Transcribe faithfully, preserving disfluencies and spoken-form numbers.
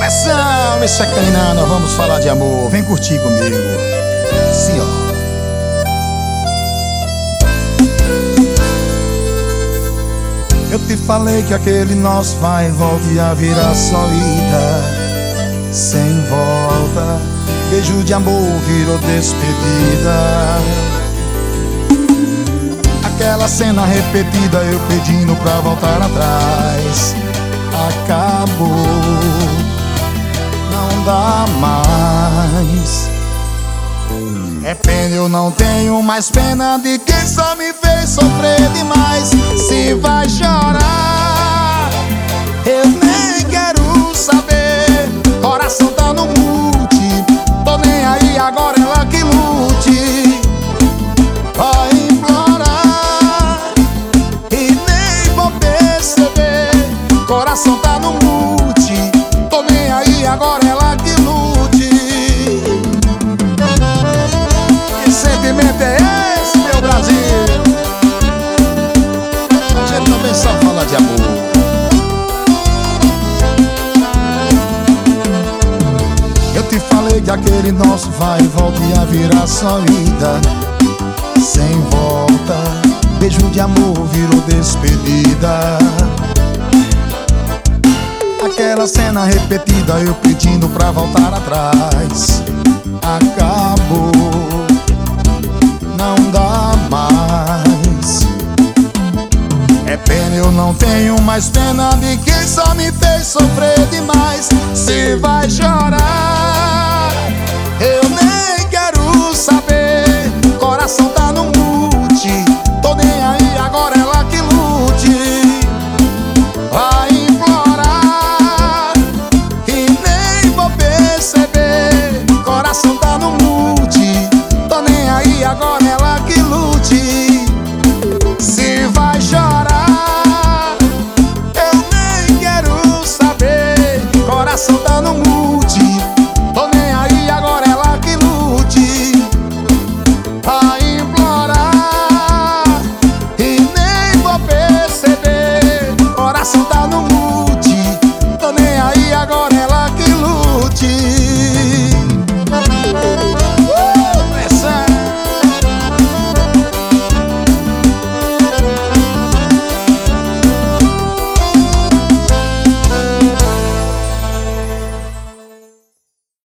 pressão, isso é Kainan, nós vamos falar de amor. Vem curtir comigo. Sim, ó. Eu te falei que aquele nosso vai e volta ia virar só ida, sem volta. Beijo de amor virou despedida. Aquela cena repetida, eu pedindo pra voltar atrás. Acabou, não dá mais. É pena, eu não tenho mais pena de quem só me fez sofrer demais. Se vai chorar, eu nem quero saber. Coração tá no mute, tô nem aí, agora ela que lute. Vai implorar e nem vou perceber. Coração tá no mute, tô nem aí, agora ela que lute. Que sentimento é esse, meu Brasil? A gente também só fala de amor. Eu te falei que aquele nosso vai e volta ia virar só ida, sem volta. Beijo de amor virou despedida. Aquela cena repetida, eu pedindo pra voltar atrás. Acabou, não dá mais. É pena, eu não tenho mais pena de quem só me fez sofrer demais. Se vai chorar, eu nem quero saber.